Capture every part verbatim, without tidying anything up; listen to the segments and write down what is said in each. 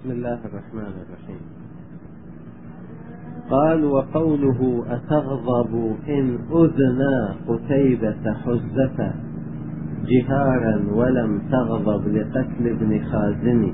بسم الله الرحمن الرحيم. قال: وقوله أتغضب إن أذنا قتيبة حزة جهارا ولم تغضب لقتل ابن خازن.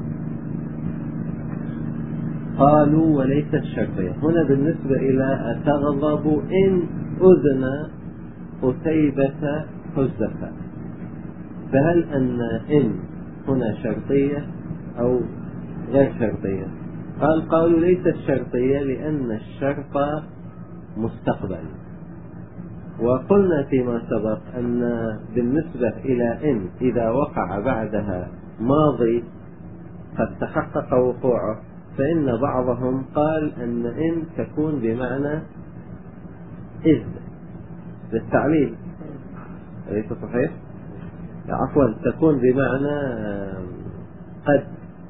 قالوا وليست شرطية هنا بالنسبة إلى أتغضب إن أذن قتيبة حزة، فهل أن إن هنا شرطية أو غير شرطية؟ قال قالوا ليست شرطية لأن الشرط مستقبل، وقلنا فيما سبق أن بالنسبة إلى إن إذا وقع بعدها ماضي قد تحقق وقوعه، فإن بعضهم قال أن إن تكون بمعنى إذ للتعليل، أليس صحيح؟ عفوا تكون بمعنى قد.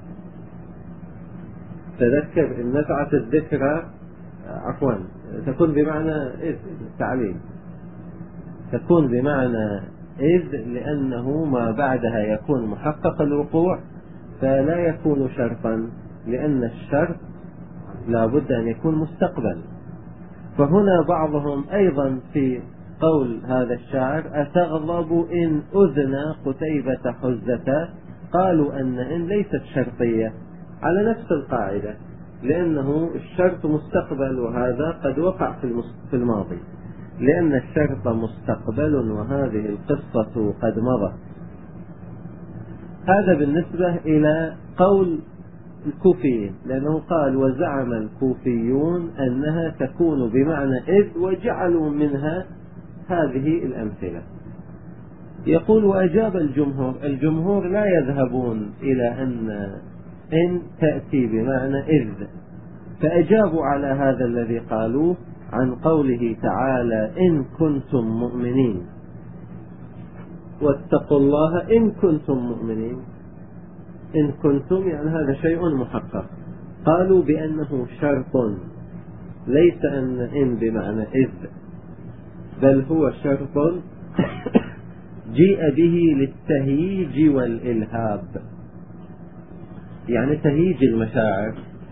تذكر إن نفعت الذكرى، عفوا تكون بمعنى إذ التعليل، تكون بمعنى إذ لأنه ما بعدها يكون محقق الوقوع، فلا يكون شرطا لأن الشرط لا بد أن يكون مستقبل. فهنا بعضهم أيضا في قول هذا الشاعر أتغضب إن أذن قتيبة حزة، قالوا أن إن ليست شرطية على نفس القاعدة، لأنه الشرط مستقبل وهذا قد وقع في الماضي، لأن الشرط مستقبل وهذه القصة قد مضت. هذا بالنسبة إلى قول الكوفيين، لأنه قال وزعم الكوفيون أنها تكون بمعنى إذ وجعلوا منها هذه الأمثلة. يقول وأجاب الجمهور، الجمهور لا يذهبون إلى أن إن تأتي بمعنى إذ، فأجابوا على هذا الذي قالوه عن قوله تعالى إن كنتم مؤمنين واتقوا الله إن كنتم مؤمنين. إن كنتم يعني هذا شيء محقق، قالوا بأنه شرط، ليس أن إن بمعنى إذ، بل هو شرط جيء به للتهييج والإلهاب، يعني تهييج المشاعر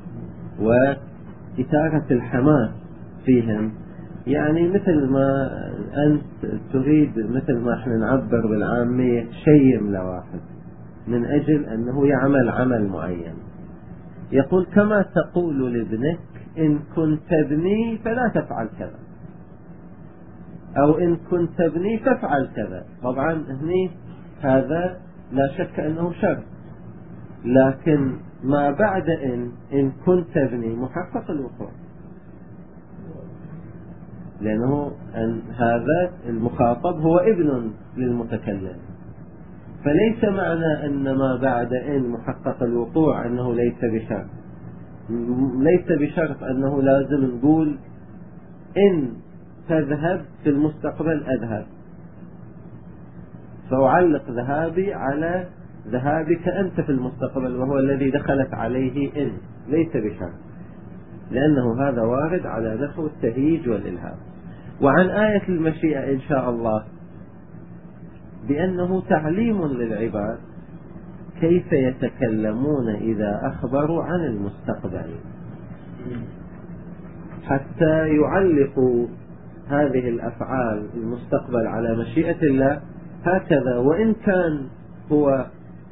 وإثارة الحماس فيهم، يعني مثل ما أنت تريد، مثل ما احنا نعبر بالعامية شيم لواحد من أجل أنه يعمل عمل معين. يقول كما تقول لابنك إن كنت ابني فلا تفعل كذا، أو إن كنت ابني فافعل كذا. طبعا هني هذا لا شك أنه شرط، لكن ما بعد إن إن كنت ابني محقق الوقوع، لأنه أن هذا المخاطب هو ابن للمتكلم، فليس معنى أن ما بعد إن محقق الوقوع أنه ليس بشرط. ليس بشرط أنه لازم نقول إن تذهب في المستقبل أذهب، فأعلق ذهابي على ذهابك أنت في المستقبل وهو الذي دخلت عليه إن، ليس بشرط، لأنه هذا وارد على نحو التهييج والإلهام. وعن آية المشيئة إن شاء الله بأنه تعليم للعباد كيف يتكلمون إذا أخبروا عن المستقبل، حتى يعلقوا هذه الأفعال المستقبل على مشيئة الله هكذا، وإن كان هو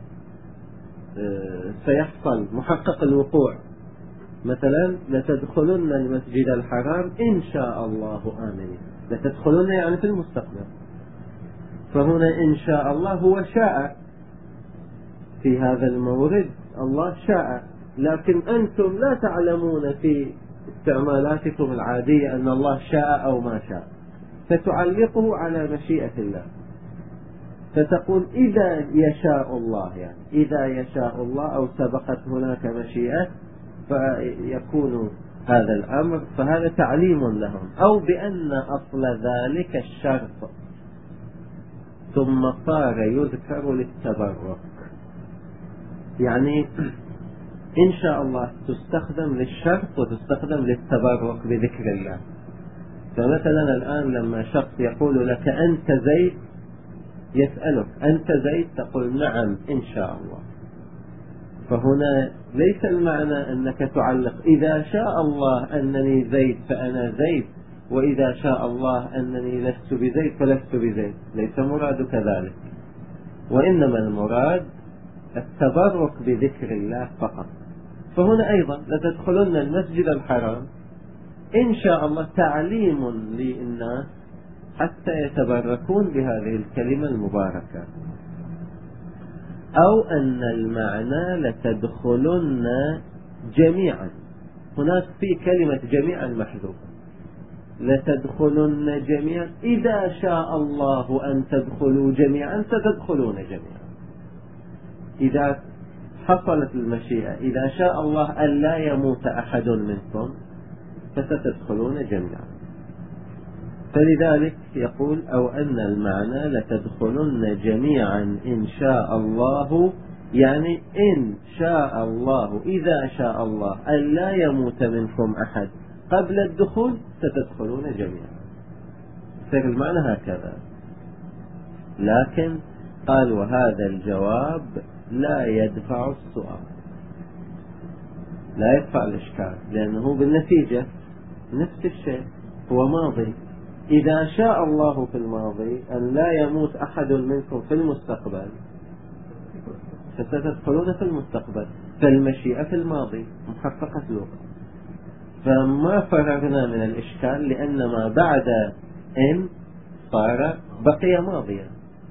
سيحصل محقق الوقوع، مثلا لتدخلن المسجد الحرام إن شاء الله آمنين، لتدخلن يعني في المستقبل، فهنا إن شاء الله هو شاء في هذا المورد، الله شاء، لكن أنتم لا تعلمون في استعمالاتكم العادية أن الله شاء أو ما شاء، فتعلقه على مشيئة الله، فتقول إذا يشاء الله، يعني إذا يشاء الله أو سبقت هناك مشيئة فيكون هذا الأمر، فهذا تعليم لهم. أو بأن أصل ذلك الشرط ثم صار يذكر للتبرك، يعني إن شاء الله تستخدم للشرط وتستخدم للتبرك بذكر الله. فمثلا الآن لما شخص يقول لك أنت زيد، يسألك أنت زيد، تقول نعم إن شاء الله، فهنا ليس المعنى أنك تعلق إذا شاء الله أنني زيد فأنا زيد، وإذا شاء الله أنني لست بزيد فلست بزيد، ليس مرادك ذلك، وإنما المراد التبرك بذكر الله فقط. فهنا أيضا لتدخلن المسجد الحرام إن شاء الله تعليم للناس حتى يتبركون بهذه الكلمة المباركة، أو أن المعنى لتدخلن جميعا. هناك في كلمة جميعا محذوفة، لتدخلن جميعا إذا شاء الله أن تدخلوا جميعا ستدخلون جميعا. إذا حصلت المشيئة، إذا شاء الله أن لا يموت أحد منكم فستدخلون جميعا. فلذلك يقول أو أن المعنى لتدخلن جميعا إن شاء الله، يعني إن شاء الله إذا شاء الله أن لا يموت منكم أحد قبل الدخول ستدخلون جميعا. فالمعنى هكذا. لكن قال وهذا الجواب لا يدفع السؤال، لا يدفع الإشكال، لأنه بالنتيجة نفس الشيء، هو ماضي. إذا شاء الله في الماضي أن لا يموت أحد منكم في المستقبل فستدخلون في المستقبل، فالمشيئة في الماضي محققة الوقت، فما فرغنا من الإشكال لأن ما بعد إن صار بقي ماضيا.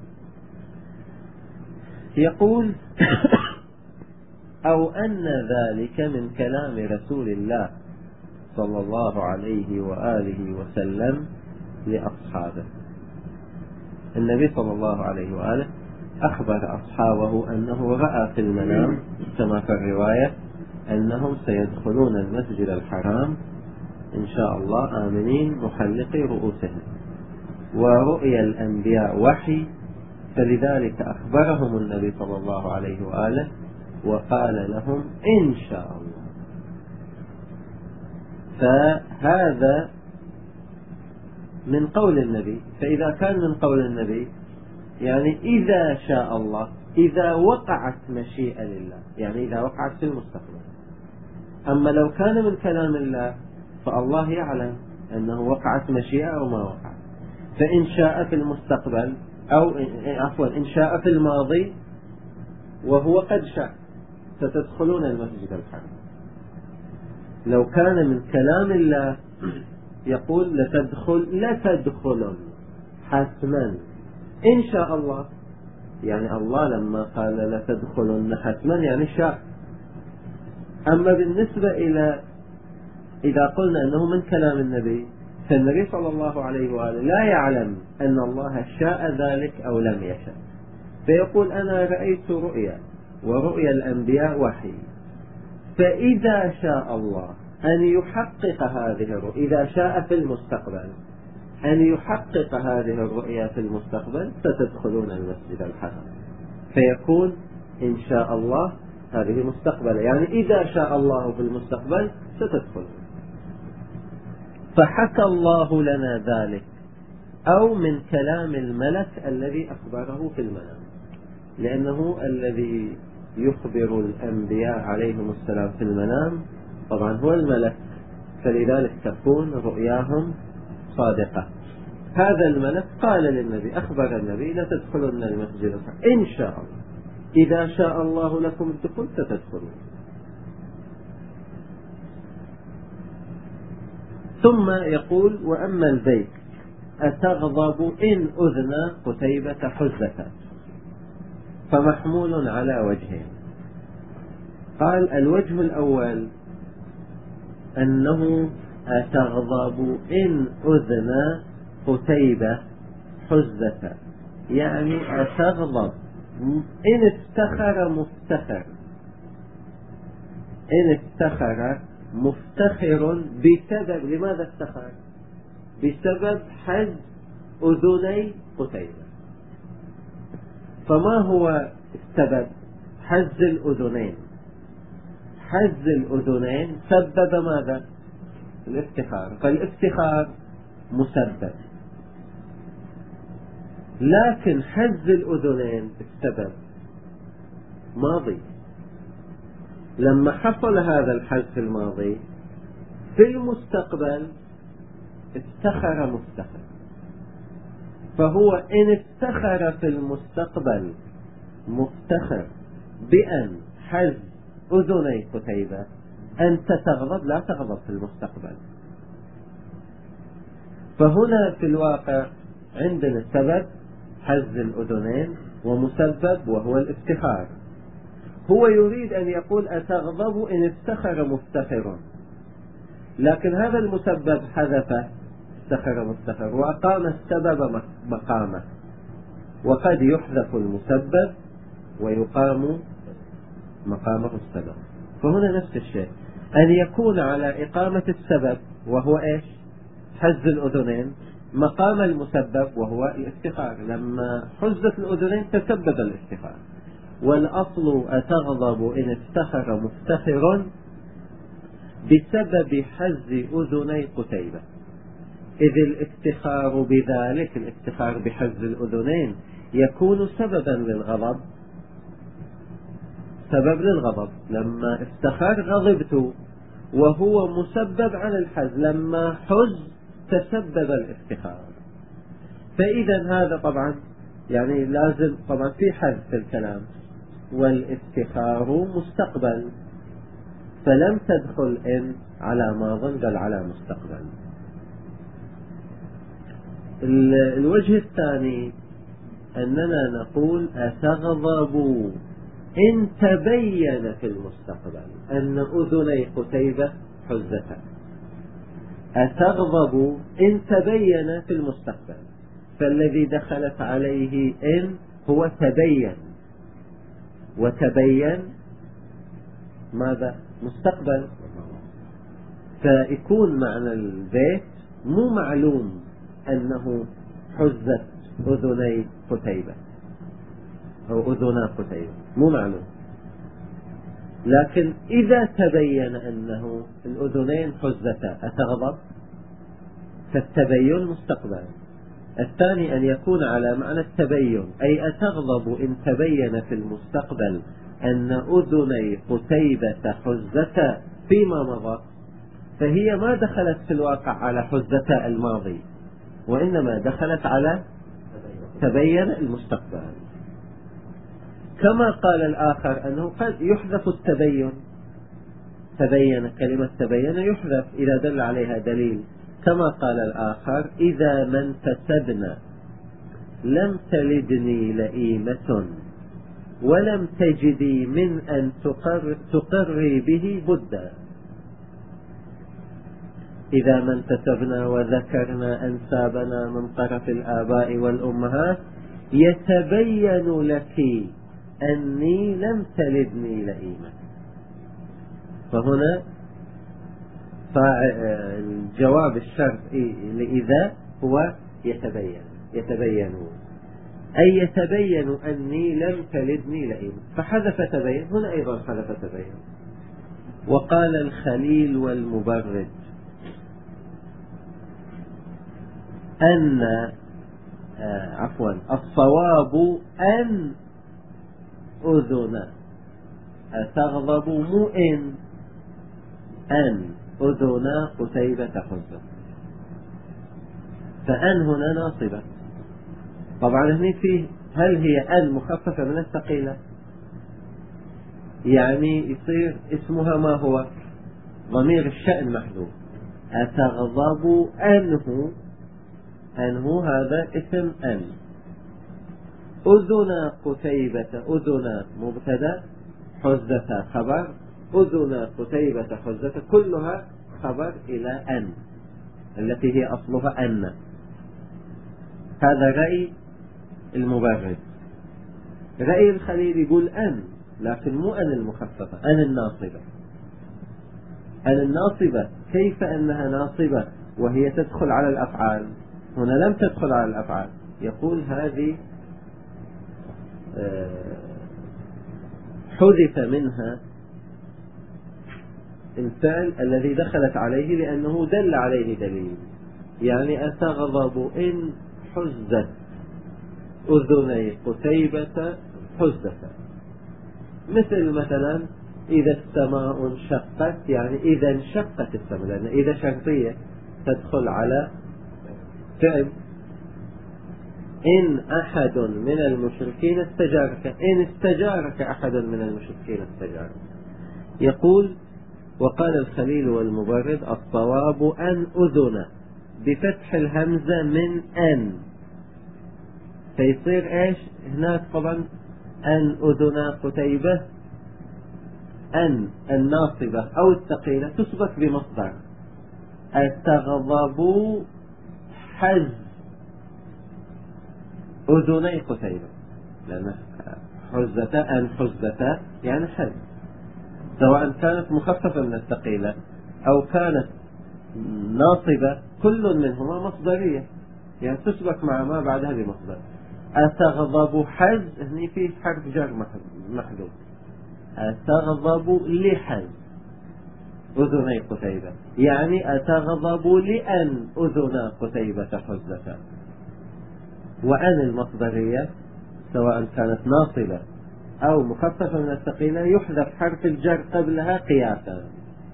يقول أو أن ذلك من كلام رسول الله صلى الله عليه وآله وسلم لأصحابه. النبي صلى الله عليه وآله أخبر أصحابه أنه رأى في المنام كما في الرواية أنهم سيدخلون المسجد الحرام إن شاء الله آمنين محلقي رؤوسهم، ورؤيا الأنبياء وحي، فلذلك أخبرهم النبي صلى الله عليه وآله وقال لهم إن شاء الله. فهذا من قول النبي، فإذا كان من قول النبي يعني إذا شاء الله، إذا وقعت مشيئة لله، يعني إذا وقعت في المستقبل. أما لو كان من كلام الله فالله يعلم أنه وقعت مشيئة أو ما وقعت، فإن شاء في المستقبل أو عفوا إن شاء في الماضي وهو قد شاء ستدخلون المسجد الحرام. لو كان من كلام الله يقول لتدخل لتدخلن حتما إن شاء الله، يعني الله لما قال لتدخلن حتما يعني شاء. أما بالنسبة إلى إذا قلنا أنه من كلام النبي، فالنبي صلى الله عليه وآله لا يعلم أن الله شاء ذلك أو لم يشاء، فيقول أنا رأيت رؤيا ورؤيا الأنبياء وحي، فإذا شاء الله أن يحقق هذه الرؤيا، إذا شاء في المستقبل أن يحقق هذه الرؤيا في المستقبل ستدخلون المسجد الحرام، فيكون إن شاء الله هذه مستقبل، يعني إذا شاء الله في المستقبل ستدخلون. فحكى الله لنا ذلك أو من كلام الملك الذي أخبره في المنام، لأنه الذي يخبر الأنبياء عليهم السلام في المنام طبعا هو الملك، فلذلك تكون رؤياهم صادقة. هذا الملك قال للنبي، أخبر النبي لا تدخلن المسجد الحرام إن شاء الله، إذا شاء الله لكم الدخول ستدخلون. ثم يقول وأما البيت أتغضب إن أذن قتيبة حزة، فمحمول على وجهين. قال الوجه الأول أنه أتغضب إن أذن قتيبة حزة، يعني أتغضب إن افتخر مفتخر، إن افتخر مفتخر بسبب، لماذا افتخر؟ بسبب حز أذني قتيبة. فما هو السبب؟ حز الأذنين. حز الأذنين سبب ماذا؟ الافتخار، فالافتخار مسبب، لكن حز الأذنين السبب ماضي. لما حصل هذا الحز في الماضي، في المستقبل افتخر مفتخر، فهو إن افتخر في المستقبل مفتخر بأن حز أذني قتيبة، أنت تغضب لا تغضب في المستقبل. فهنا في الواقع عندنا سبب حز الأذنين ومسبب وهو الافتخار. هو يريد أن يقول أتغضب إن افتخر مفتخر، لكن هذا المسبب حذف افتخر مفتخر وأقام السبب مقامه، وقد يحذف المسبب ويقام مقامه السبب. فهنا نفس الشيء، أن يكون على إقامة السبب وهو إيش؟ حز الأذنين، مقام المسبب وهو الافتخار. لما حزت الأذنين تسبب الافتخار، والأصل أتغضب إن افتخر مفتخر بسبب حز أذني قتيبة، إذ الافتخار بذلك، الافتخار بحز الأذنين يكون سببا للغضب، سبب للغضب. لما افتخر غضبت، وهو مسبب عن الحز، لما حز تسبب الافتخار. فإذا هذا طبعا يعني لازم طبعا في حز في الكلام، والافتخار مستقبل، فلم تدخل إن على ماض بل على مستقبل. الوجه الثاني أننا نقول أتغضب إن تبين في المستقبل أن أذني قتيبة حزتا. أتغضب إن تبين في المستقبل، فالذي دخلت عليه إن هو تبين، وتبين ماذا؟ مستقبل. فيكون معنى البيت مو معلوم أنه حزت أذني قتيبة أو أذنا قتيبة، مو معلوم. لكن إذا تبين أنه الأذنين حزتا أتغضب، فالتبين مستقبل. الثاني أن يكون على معنى التبين، أي أتغضب إن تبين في المستقبل أن أذني قتيبة حزتا فيما مضى، فهي ما دخلت في الواقع على حزتا الماضي، وإنما دخلت على تبين المستقبل. كما قال الآخر أنه قد يحذف التبين، تبين، كلمة تبين يحذف إذا دل عليها دليل. كما قال الآخر إذا ما انتسبنا لم تلدني لئيمة ولم تجدي من أن تقر تقري به بدا. إذا ما انتسبنا وذكرنا أنسابنا من طرف الآباء والأمهات يتبين لك أني لم تلدني لئيمة. فهنا الجواب الشرط لإذا هو يتبين، يتبين أي يتبين أني لم تلدني لئيمة، فحذف تبين، هنا أيضا حذف تبين. وقال الخليل والمبرد أن آه عفوا الصواب أن أذن أتغضب مو إن، أن أذن قتيبة حزة، فأن هنا ناصبة. طبعا هنا فيه هل هي أن مخففة من الثقيلة، يعني يصير اسمها ما هو ضمير الشأن محذوف. أتغضب أنه، أنه هذا اسم أن. أذن قتيبة، أذن مبتدأ، حزة خبر، أذن قتيبة حزة كلها خبر إلى أن التي هي أصلها أن. هذا رأي المبرد. رأي الخليل يقول أن، لكن مو أن المخففة، أن الناصبة. أن الناصبة كيف أنها ناصبة وهي تدخل على الأفعال؟ هنا لم تدخل على الأفعال. يقول هذه حذف منها الفعل الذي دخلت عليه لأنه دل عليه دليل. يعني أتغضب إن حزت أذني قتيبة حزة، مثل مثلا إذا السماء انشقت يعني إذا انشقت السماء، لأن إذا شرطية تدخل على فعل. إن أحد من المشركين استجارك، إن استجارك أحد من المشركين استجارك. يقول وقال الخليل والمبرد الصواب أن أذن بفتح الهمزة من أن، فيصير إيش هناك طبعا أن أذن قتيبة، أن الناصبة أو الثقيلة تسبق بمصدر أتغضب حز أذني قتيبة، لأن حزة أن حزة يعني حز، سواء كانت مخففة من الثقيلة أو كانت ناصبة كل منهما مصدرية، يعني تسبق مع ما بعدها بمصدر. أتغضب حز هني فيه حرف جر محذوف، أتغضب لحز أذني قتيبة، يعني أتغضب لأن أذن قتيبة حزة. وأن المصدرية سواء كانت ناصبة أو مخففة من الثقيلة يحذف حرف الجر قبلها قياسا،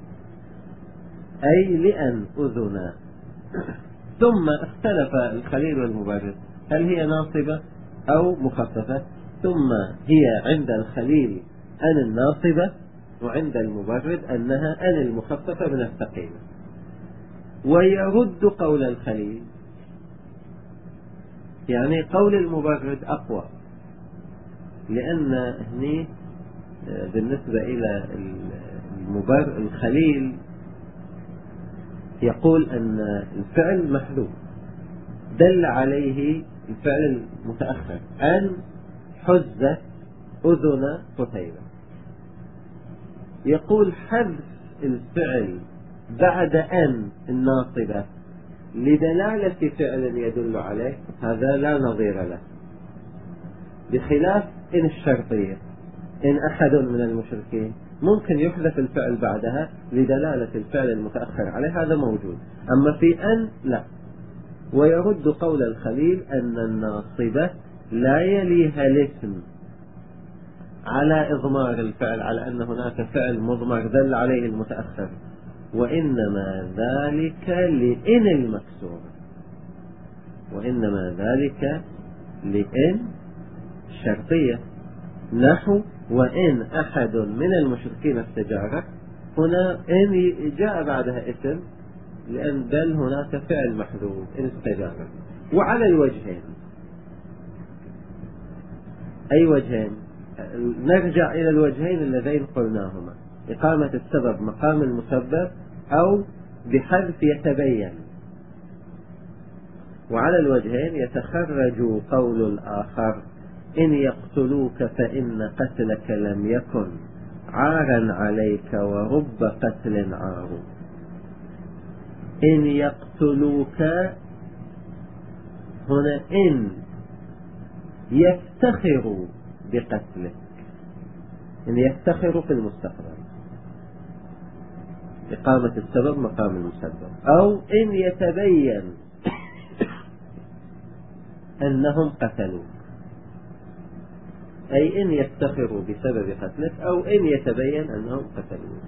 أي لأن أذنا. ثم اختلف الخليل والمبرد هل هي ناصبة أو مخففة، ثم هي عند الخليل أن الناصبة، وعند المبرد أنها أن المخففة من الثقيلة. ويرد قول الخليل، يعني قول المبرد أقوى، لأن هني بالنسبة إلى المبرد الخليل يقول أن الفعل محذوف دل عليه الفعل المتأخر أن حزة أذن قتيبة. يقول حذف الفعل بعد أن الناصبة لدلالة فعل يدل عليه هذا لا نظير له، بخلاف إن الشرطية إن أحد من المشركين ممكن يحذف الفعل بعدها لدلالة الفعل المتأخر عليه، هذا موجود. أما في أن لا. ويرد قول الخليل أن الناصبة لا يليها الاسم على إضمار الفعل، على أن هناك فعل مضمر دل عليه المتأخر، وإنما ذلك لإن المكسور، وإنما ذلك لإن الشرطية، نحو وإن أحد من المشركين استجارك، هنا إن جاء بعدها اسم لأن بل هناك فعل محذوف إن استجارك. وعلى الوجهين، أي وجهين؟ نرجع إلى الوجهين اللذين قلناهما، إقامة السبب مقام المسبب أو بحذف يتبين. وعلى الوجهين يتخرج قول الآخر إن يقتلوك فإن قتلك لم يكن عارا عليك ورب قتل عار. إن يقتلوك هنا إن يفتخروا بقتلك، إن يفتخروا في المستقبل، إقامة السبب مقام المسبب. أو إن يتبين أنهم قتلوك، أي إن يفتخروا بسبب قتلك أو إن يتبين أنهم قتلوك.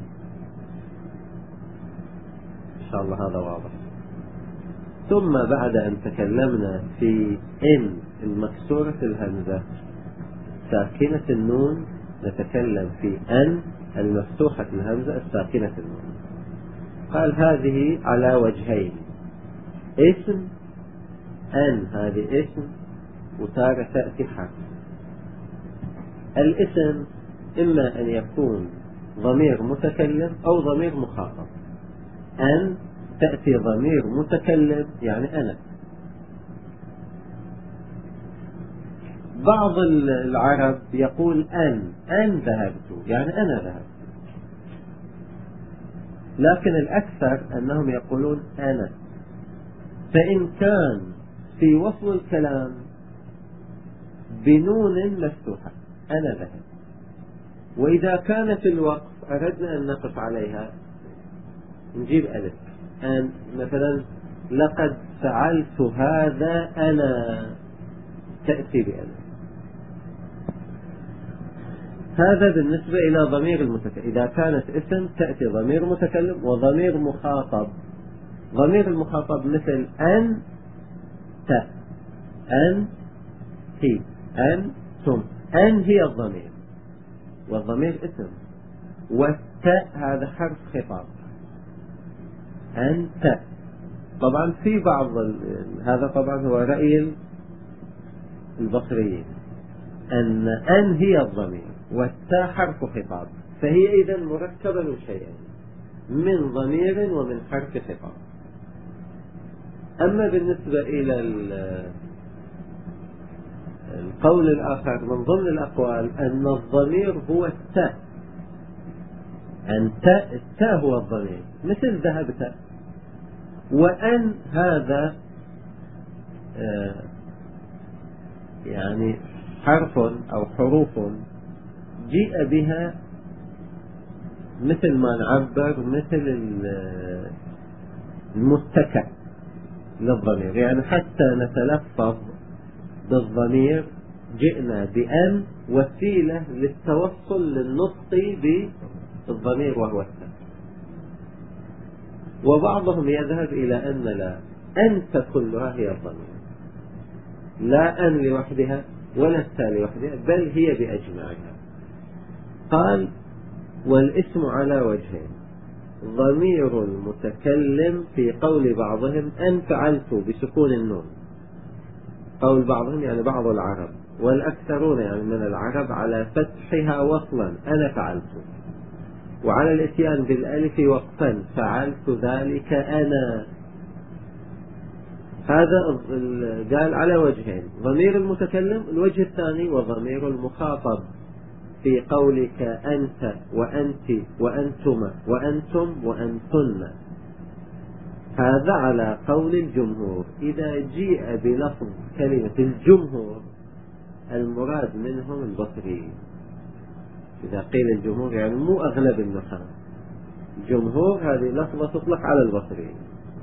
إن شاء الله هذا واضح. ثم بعد أن تكلمنا في إن المكسورة الهمزة ساكنة النون، نتكلم في أن المفتوحة الهمزة الساكنة النون. قال هذه على وجهين، اسم أن هذه اسم وتارة تأتي حرف. الاسم إما أن يكون ضمير متكلم أو ضمير مخاطب. أن تأتي ضمير متكلم يعني أنا. بعض العرب يقول أن أن ذهبت يعني أنا ذهبت، لكن الأكثر أنهم يقولون أنا. فإن كان في وصل الكلام بنون مفتوحة أنا ذهب، وإذا كانت الوقف أردنا أن نقف عليها نجيب ألف. أن مثلا لقد فعلت هذا أنا، تأتي بألف. هذا بالنسبة إلى ضمير المتكلم. إذا كانت اسم تأتي ضمير متكلم وضمير مخاطب. ضمير المخاطب مثل أن ت، أن هي، أن ثم. أن هي الضمير والضمير اسم، والتاء هذا حرف خطاب. أنت. طبعا في بعض ال... هذا طبعا هو رأي البصريين أن أن هي الضمير والتاء حرف خطاب، فهي إذا مركبة من شيئين، من ضمير ومن حرف خطاب. أما بالنسبة إلى القول الآخر من ضمن الأقوال أن الضمير هو التاء، أن تاء التاء هو الضمير، مثل ذهبت. وأن هذا آه يعني حرف أو حروف جيء بها مثل ما نعبر مثل المتكأ للضمير، يعني حتى نتلفظ بالضمير جئنا بأن وسيلة للتوصل للنطق بالضمير وهو التاء. وبعضهم يذهب إلى أن لا، أنت كلها هي الضمير، لا أن لوحدها ولا التاء لوحدها، بل هي بأجمعها. قال والاسم على وجهين: ضمير المتكلم في قول بعضهم أن فعلت بسكون النون، قول بعضهم يعني بعض العرب، والأكثرون يعني من العرب على فتحها وصلا أنا فعلت، وعلى الاتيان بالألف وقفا فعلت ذلك أنا. هذا قال على وجهين: ضمير المتكلم. الوجه الثاني وضمير المخاطب في قولك أنت وأنت وأنتما وأنتم وأنتن. هذا على قول الجمهور. إذا جيء بلفظ كلمة الجمهور المراد منهم البصريين. إذا قيل الجمهور يعني مو أغلب النحاة، جمهور هذه لفظة تطلق على البصريين.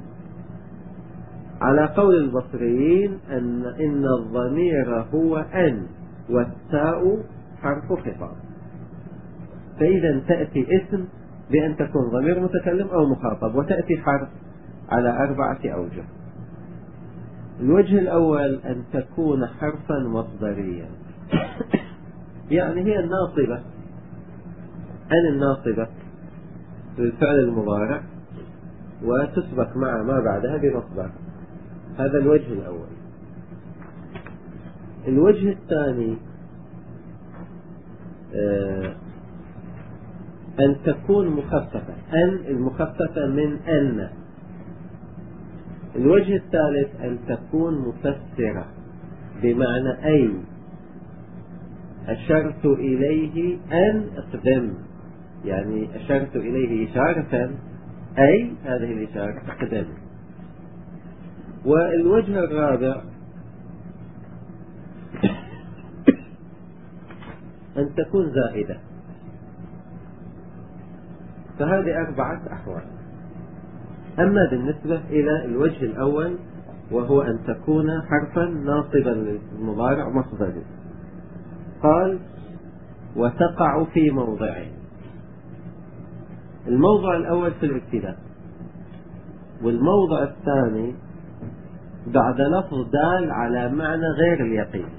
على قول البصريين أن إن الضمير هو أن والتاء حرف خطاب، فإذا تأتي اسم بأن تكون ضمير متكلم أو مخاطب، وتأتي حرف على أربعة أوجه. الوجه الأول أن تكون حرفا مصدريا، يعني هي الناصبة، أن الناصبة للفعل المضارع وتسبق مع ما بعدها بمصدر. هذا الوجه الأول. الوجه الثاني أن تكون مخففة، أن المخففة من أن. الوجه الثالث أن تكون مفسرة، بمعنى أي أشرت إليه أن اقدم، يعني أشرت إليه إشارة أي هذه الإشارة اقدم. والوجه الرابع أن تكون زائدة. فهذه أربعة أحوال. أما بالنسبة إلى الوجه الأول وهو أن تكون حرفا ناصبا للمضارع مصدري، قال وتقع في موضعين. الموضع الأول في الابتداء، والموضع الثاني بعد لفظ دال على معنى غير اليقين.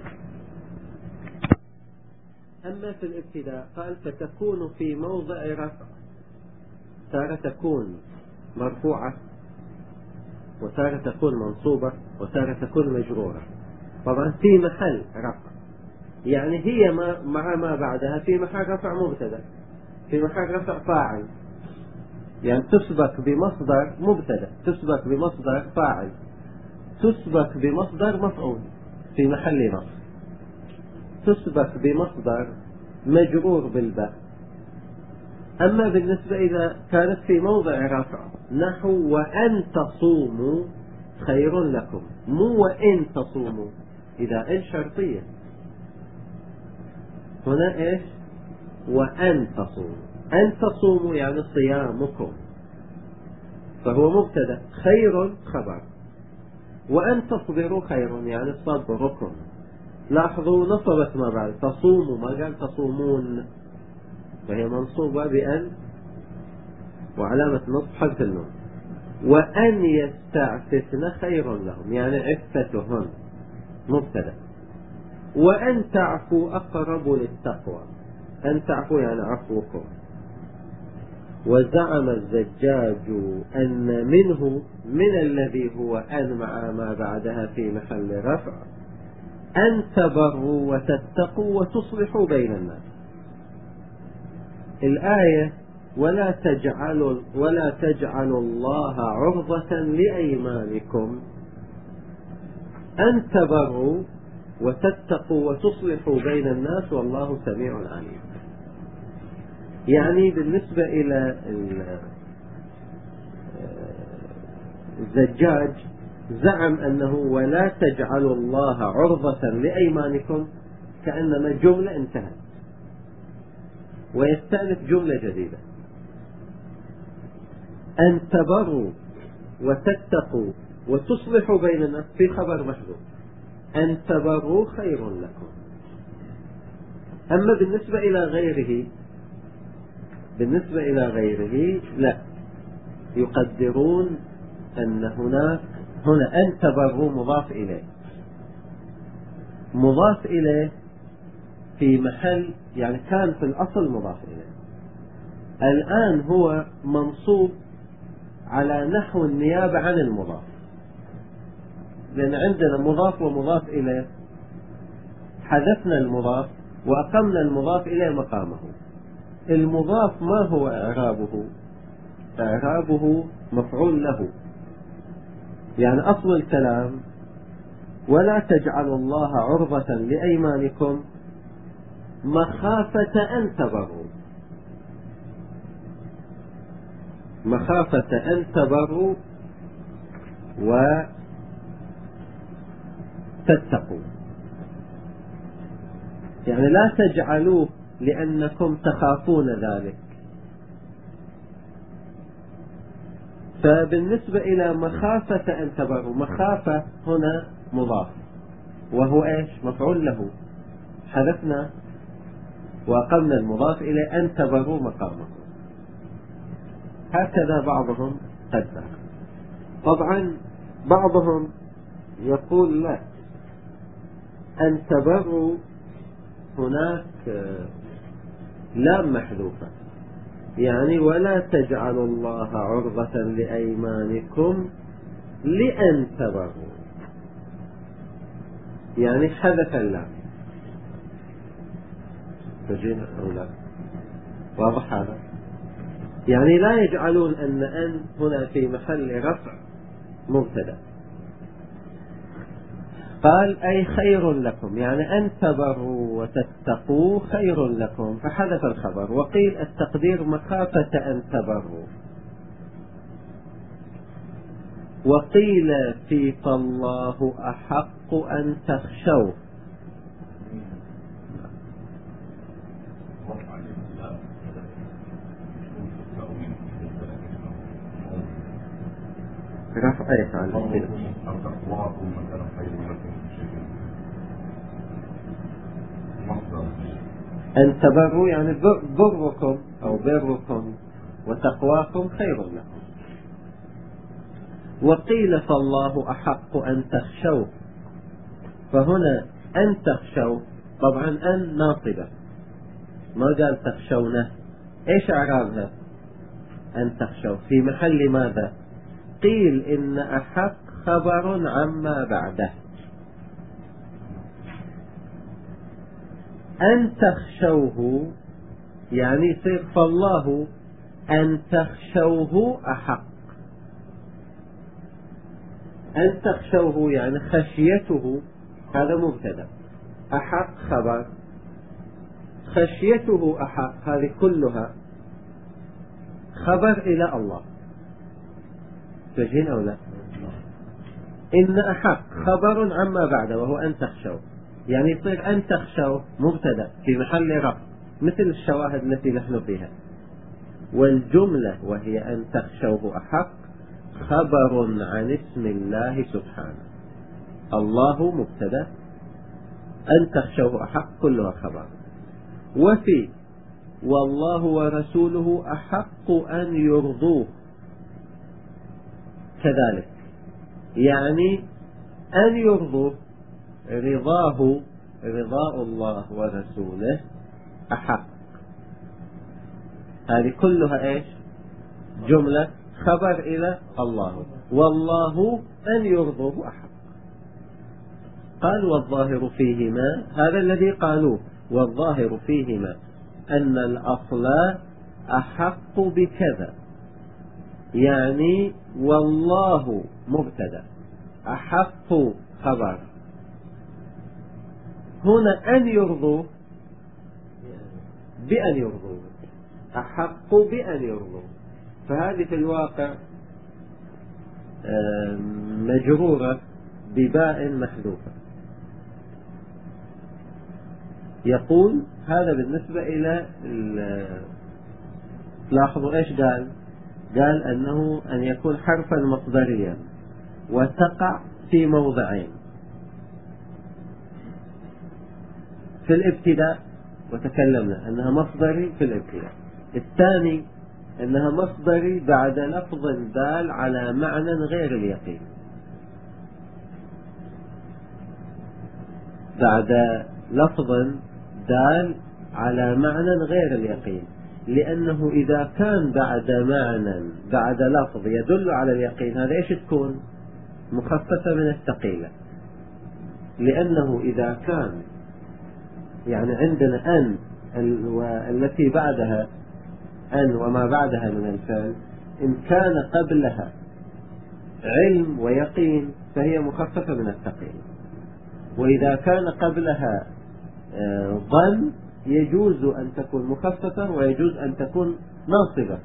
أما في الابتداء قال فتكون في موضع رفع، تارة تكون مرفوعة وتارة تكون منصوبة وتارة تكون مجرورة، طبعا في محل رفع، يعني هي ما مع ما بعدها في محل رفع مبتدا، في محل رفع فاعل، يعني تسبق بمصدر مبتدا، تسبق بمصدر فاعل، تسبق بمصدر مفعول في محل نصب، تسبق بمصدر مجرور بالباء. أما بالنسبة إذا كانت في موضع رفع نحو وأن تصوموا خير لكم، مو وإن تصوموا، إذا إن شرطية، هنا إيش؟ وأن تصوموا، أن تصوموا يعني صيامكم، فهو مبتدا، خير خبر، وأن تصبروا خير يعني صبركم. لاحظوا نصبت ما بعد تصوموا، ما قال تصومون، وهي منصوبة بأن وعلامة نصب حذف النون. وأن يستعففن خير لهم يعني عفتهن مبتدأ. وأن تعفوا أقرب للتقوى، أن تعفوا يعني عفوكم. وزعم الزجاج أن منه من الذي هو أن مع ما بعدها في محل رفع أن تبروا وتتقوا وتصلحوا بين الناس. الآية ولا تجعلوا ولا تجعلوا الله عرضة لأيمانكم، أن تبروا وتتقوا وتصلحوا بين الناس والله سميع عليم. يعني بالنسبة إلى الزجاج زعم أنه ولا تجعلوا الله عرضة لأيمانكم كأنما جملة انتهت، ويستأنف جملة جديدة. أن تبروا وتتقوا وتصلحوا بين الناس في خبر محذوف، أن تبروا خير لكم. أما بالنسبة إلى غيره بالنسبة إلى غيره لا، يقدرون أن هناك هنا أن تبروا مضاف إليه مضاف إليه في محل، يعني كان في الأصل مضاف إليه، الآن هو منصوب على نحو النيابة عن المضاف، لأن عندنا مضاف ومضاف إليه، حذفنا المضاف وأقمنا المضاف إليه مقامه. المضاف ما هو إعرابه؟ إعرابه مفعول له، يعني أصل الكلام ولا تجعلوا الله عرضة لأيمانكم مخافة أن تبروا، مخافة أن تبروا وتتقوا، يعني لا تجعلوه لأنكم تخافون ذلك. فبالنسبة إلى مخافة أن تبروا، مخافة هنا مضاف وهو إيش؟ مفعول له، حذفنا وأقمنا المضاف إلى أن تبروا مقامه. هكذا بعضهم قدر. طبعا بعضهم يقول لا، أن تبروا هناك لام محذوفة، يعني ولا تجعلوا الله عرضة لأيمانكم لأن تبروا، يعني حذف اللام. تجينا أو لا؟ واضح هذا؟ يعني لا يجعلون أن أن هنا في محل رفع مبتدأ. قال أي خير لكم، يعني أن تبروا وتتقوا خير لكم، فحذف الخبر. وقيل التقدير مخافة أن تبروا. وقيل في فالله أحق أن تخشوه. رفع ايش عن السنة أن تبروا يعني بركم أو بركم وتقواكم خير لكم. وقيل فالله أحق أن تخشوه، فهنا أن تخشوا طبعا أن ناصبة، ما قال تخشونه. إيش أعرابها؟ أن تخشوا في محل ماذا؟ قيل إن أحق خبر عما بعده. أن تخشوه يعني يصير فالله أن تخشوه أحق. أن تخشوه يعني خشيته، هذا مبتدأ، أحق خبر، خشيته أحق، هذه كلها خبر إلى الله. تجهين أو لا؟ إن أحق خبر عما بعده وهو أن تخشوا، يعني يصير أن تخشوا مبتدأ في محل رفع مثل الشواهد التي نحن فيها، والجملة وهي أن تخشوه أحق خبر عن اسم الله سبحانه. الله مبتدأ، أن تخشوه أحق كلها خبر. وفي والله ورسوله أحق أن يرضوه كذلك، يعني أن يرضوه رضاه رضاء الله ورسوله أحق. هذه كلها إيش؟ جملة خبر إلى الله، والله أن يرضوه أحق. قال والظاهر فيهما، هذا الذي قالوه، والظاهر فيهما أن الأصل أحق بكذا، يعني والله مبتدأ، أحق خبر. هنا أن يرضوه بأن يرضوه، أحق بأن يرضوه، فهذه في الواقع مجرورة بباء محذوفة. يقول هذا بالنسبة إلى، لاحظوا إيش قال؟ قال أنه أن يكون حرفا مصدريا وتقع في موضعين، في الابتداء وتكلمنا أنها مصدري في الابتداء، الثاني أنها مصدري بعد لفظ دال على معنى غير اليقين، بعد لفظ دال على معنى غير اليقين، لأنه إذا كان بعد معنى بعد لفظ يدل على اليقين، هذا إيش تكون؟ مخففة من الثقيلة. لأنه إذا كان يعني عندنا أن التي بعدها أن وما بعدها من الفعل، إن كان قبلها علم ويقين فهي مخففة من الثقيلة، وإذا كان قبلها ظن يجوز أن تكون مخففة ويجوز أن تكون ناصبة،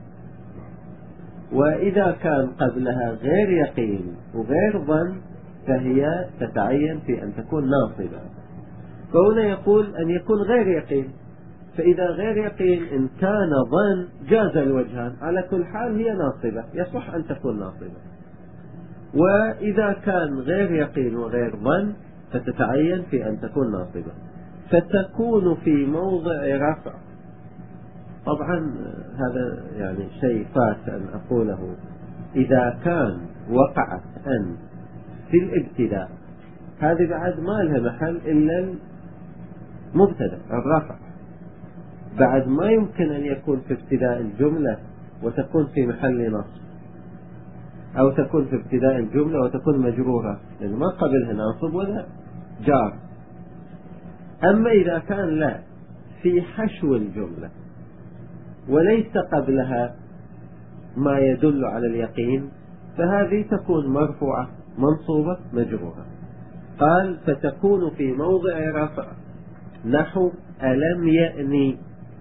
وإذا كان قبلها غير يقين وغير ظن فهي تتعين في أن تكون ناصبة. فهنا يقول أن يكون غير يقين، فإذا غير يقين إن كان ظن جاز الوجهان، على كل حال هي ناصبة، يصح أن تكون ناصبة. وإذا كان غير يقين وغير ظن فتتعين في أن تكون ناصبة، فتكون في موضع رفع. طبعا هذا يعني شيء فات أن أقوله، إذا كان وقعت أن في الابتداء هذه بعد ما لها محل إلا المبتدأ الرفع، بعد ما يمكن أن يكون في ابتداء الجملة وتكون في محل نصب، أو تكون في ابتداء الجملة وتكون مجرورة، لأن ما قبلها ناصب ولا جار. أما إذا كان لا، في حشو الجملة وليس قبلها ما يدل على اليقين، فهذه تكون مرفوعة منصوبة مجرورة. قال فتكون في موضع رفع، نحو ألم يأني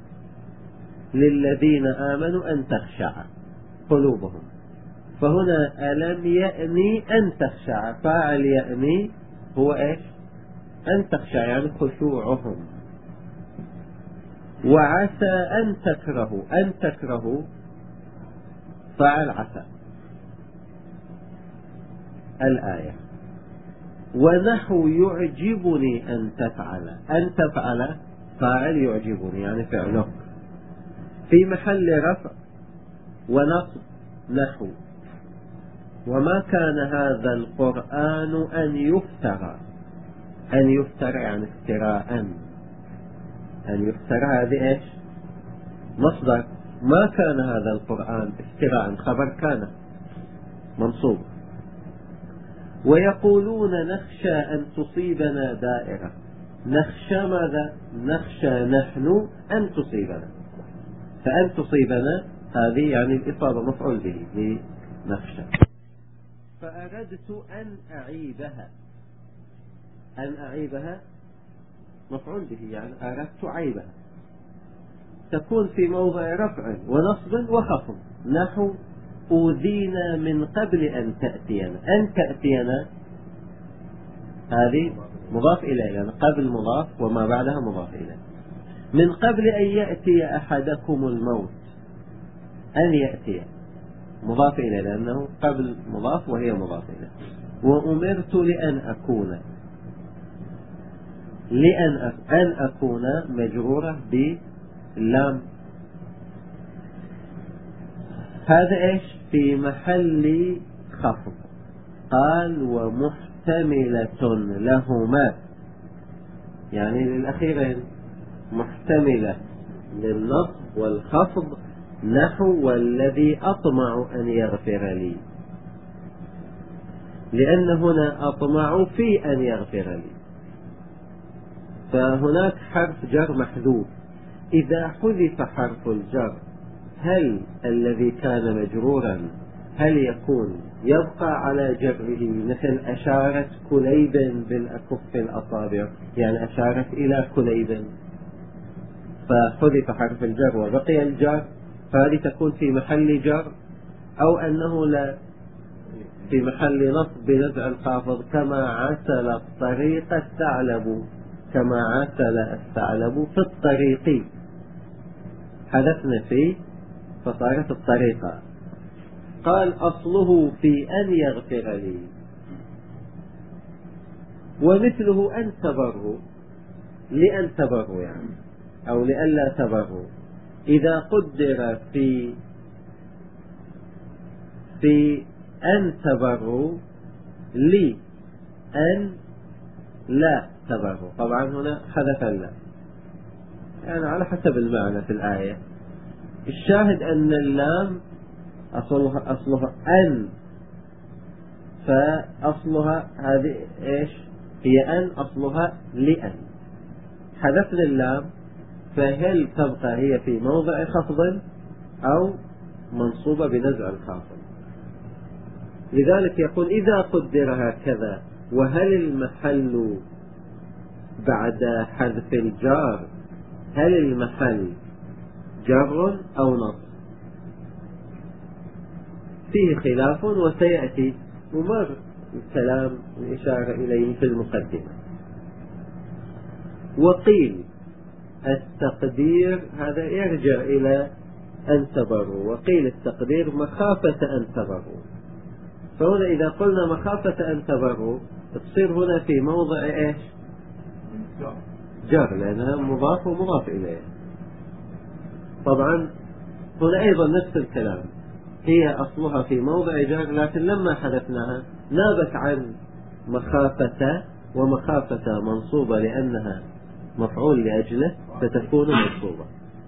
للذين آمنوا أن تخشع قلوبهم، فهنا ألم يأني أن تخشع، فاعل يأني هو إيش؟ أن تخشع، يعني خشوعهم. وعسى أن تكرهوا، أن تكرهوا فاعل عسى الآية. ونحو يعجبني أن تفعل، أن تفعل فاعل يعجبني يعني فعلك، في محل رفع ونصب. نحو وما كان هذا القرآن أن يفترى، أن يفترى يعني افتراء، أن يفترى هذه إيش؟ مصدر. ما كان هذا القرآن افتراء، خبر كان منصوب. ويقولون نخشى أن تصيبنا دائرة، نخشى ماذا؟ نخشى نحن أن تصيبنا، فأن تصيبنا هذه يعني الإصابة مفعول به لنخشى. فأردت أن أعيبها، أن أعيبها مفعول به يعني أردت عيبها، تكون في موضع رفع ونصب وخفض. نحو أوذينا من قبل أن تأتينا، أن تأتينا هذه مضاف إليه يعني قبل مضاف وما بعدها مضاف إليه. من قبل أن يأتي أحدكم الموت، أن يأتي مضاف إليه لأنه قبل مضاف وهي مضاف إليه. وأمرت لأن أكون، لأن أن أكون مجرورة باللام هذا إيش في محل خفض. قال ومحتملة لهما، يعني للأخيرين محتملة للنصب والخفض، نحو والذي أطمع أن يغفر لي، لأن هنا أطمع في أن يغفر لي، فهناك حرف جر محذوف. إذا حذف حرف الجر هل الذي كان مجرورا هل يكون يبقى على جره، مثل أشارت كليب بالأكف الأصابع، يعني أشارت إلى كليب فحذف حرف الجر وبقي الجر، فهذه تكون في محل جر، أو أنه لا في محل نصب بنزع الخافض، كما عسل الطريق الثعلب، كما عسل الثعلب في الطريق، حذفنا فيه فصارت الطريقة. قال أصله في أن يغفر لي، ومثله أن تبروا، لأن تبروا يعني أو لألا تبروا، إذا قدر في في أن تبروا لي أن لا تبروا. طبعا هنا حذف لا، يعني على حسب المعنى في الآية. الشاهد أن اللام أصلها, أصلها أن، فأصلها هذه إيش هي أن، أصلها لأن، حذفنا اللام، فهل تبقى هي في موضع خفض أو منصوبة بنزع الخافض. لذلك يقول إذا قدر هكذا، وهل المحل بعد حذف الجار، هل المحل جر أو نصب؟ فيه خلاف وسيأتي ممر الكلام الإشارة إليه في المقدمة. وقيل التقدير هذا يرجع إلى أن تبروا، وقيل التقدير مخافة أن تبروا. فهنا إذا قلنا مخافة أن تبروا تصير هنا في موضع إيش جر، لأنها مضاف ومضاف إليه. طبعا هنا أيضا نفس الكلام، هي أصلها في موضع جر، لكن لما حذفناها نابت عن مخافة، ومخافة منصوبة لأنها مفعول لأجله فتكون منصوبة.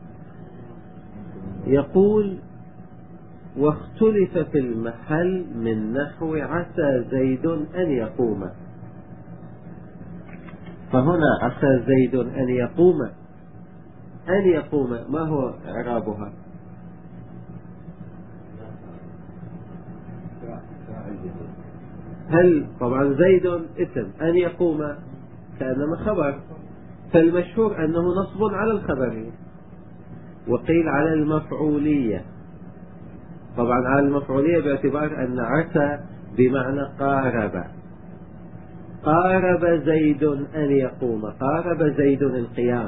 يقول واختلف في المحل من نحو عسى زيد أن يقوم. فهنا عسى زيد أن يقوم، أن يقوم ما هو إعرابها؟ هل طبعا زيد اسم، أن يقوم كأنما خبر، فالمشهور أنه نصب على الخبرية، وقيل على المفعولية. طبعا على المفعولية باعتبار أن عسى بمعنى قارب، قارب زيد أن يقوم، قارب زيد القيام.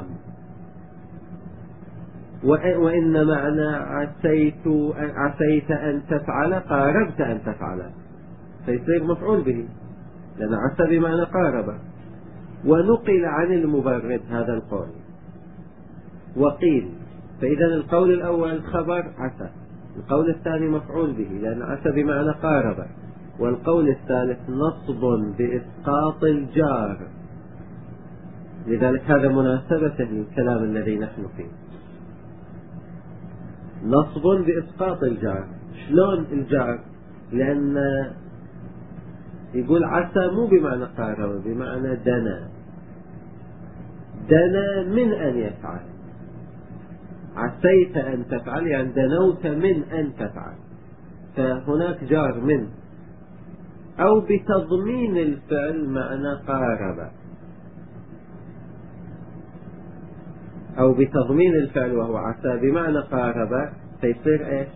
وإن معنى عسيت عسيت أن تفعل قاربت أن تفعل، فيصير مفعول به لأن عسى بمعنى قارب. ونقل عن المبرد هذا القول وقيل، فإذا القول الأول خبر عسى، القول الثاني مفعول به لأن عسى بمعنى قارب، والقول الثالث نصب بإسقاط الجار. لذلك هذا مناسبة للكلام الذي نحن فيه، نصب بإسقاط الجار. شلون الجار؟ لأن يقول عسى مو بمعنى قارب، بمعنى دنا، دنا من أن يفعل. عسيت أن تفعل يعني دنوت من أن تفعل، فهناك جار من، أو بتضمين الفعل معنى قارب، أو بتضمين الفعل وهو عسى بمعنى قارب، فيصير إيش؟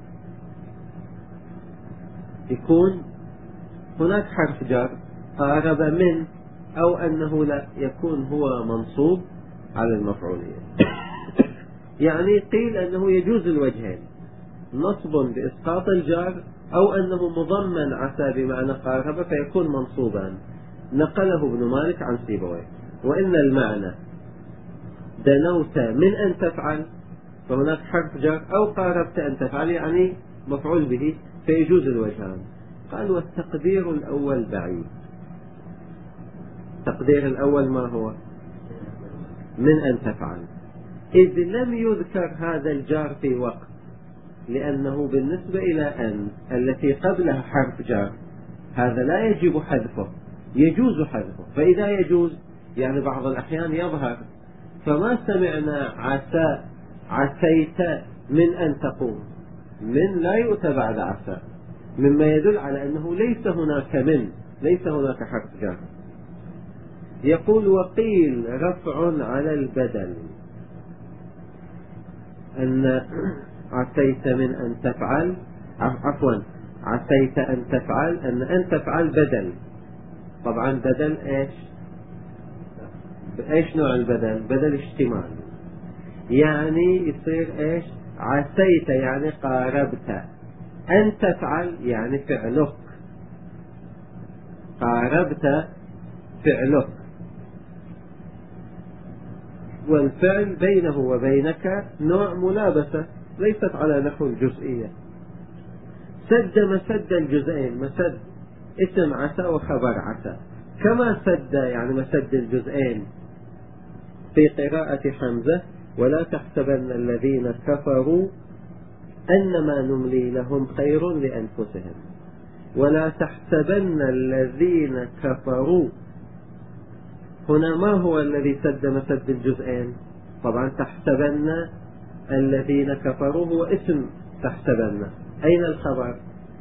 يكون هناك حرف جر قارب من، أو أنه لا يكون هو منصوب على المفعولية. يعني قيل أنه يجوز الوجهين، نصب بإسقاط الجار، أو أنه مضمن عسى بمعنى قارب فيكون منصوبا. نقله ابن مالك عن سيبويه. وإن المعنى دنوت من أن تفعل، فهناك حرف جر، أو قاربت أن تفعل يعني مفعول به فيجوز الوجهان. قال والتقدير الأول بعيد. التقدير الأول ما هو؟ من أن تفعل، إذ لم يذكر هذا الجار في وقت، لأنه بالنسبة إلى أن التي قبلها حرف جار هذا لا يجب حذفه، يجوز حذفه. فإذا يجوز يعني بعض الأحيان يظهر، فما سمعنا عسى عسيت من أن تقوم، من لا يؤتى بعد عسى، مما يدل على أنه ليس هناك من، ليس هناك حرف جار. يقول وقيل رفع على البدل، أن عسيت من أن تفعل، عفوا عسيت أن تفعل، أن أن تفعل بدل. طبعا بدل إيش؟ إيش نوع البدل؟ بدل اشتمال، يعني يصير إيش؟ عسيت يعني قاربت، أن تفعل يعني فعلك، قاربت فعلك، والفعل بينه وبينك نوع ملابسة ليست على نحو الجزئية. سد مسد الجزئين، مسد اسم عسى وخبر عسى، كما سد يعني مسد الجزئين في قراءة حمزة ولا تحسبن الذين كفروا أنما نملي لهم خير لأنفسهم، ولا تحسبن الذين كفروا. هنا ما هو الذي سد مسد الجزئين؟ طبعا تحسبن الذين كفروا هو اسم تحسبن، أين الخبر؟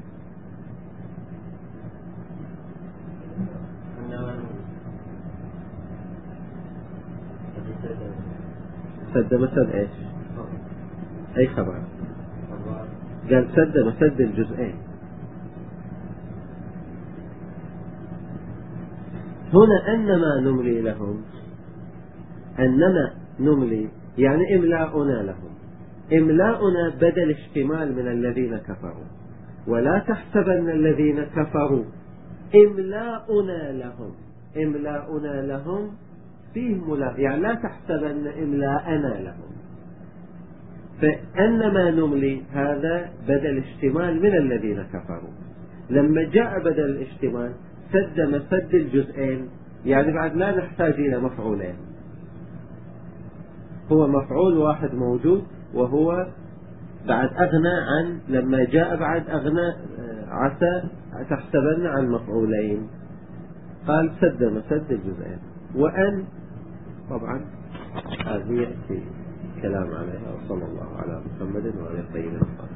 سد مسد ايش؟ اي خبر؟ قال سد مسد الجزئين. هنا أنما نملي لهم، أنما نملي يعني إملاؤنا لهم، إملاؤنا بدل اشتمال من الذين كفروا. ولا تحسبن الذين كفروا، إملاؤنا لهم، إملاؤنا لهم فيه ملا، يعني لا تحسبن إملاءنا لهم. فأنما نملي هذا بدل اشتمال من الذين كفروا. لما جاء بدل الاشتمال سد مسد الجزئين، يعني بعد لا نحتاج إلى مفعولين، هو مفعول واحد موجود، وهو بعد أغنى عن، لما جاء بعد أغنى عسى تحسبن عن مفعولين، قال سد مسد الجزئين. وأن طبعا هذه يأتي كلام عليها. وصلى الله على محمد وعلى سيدنا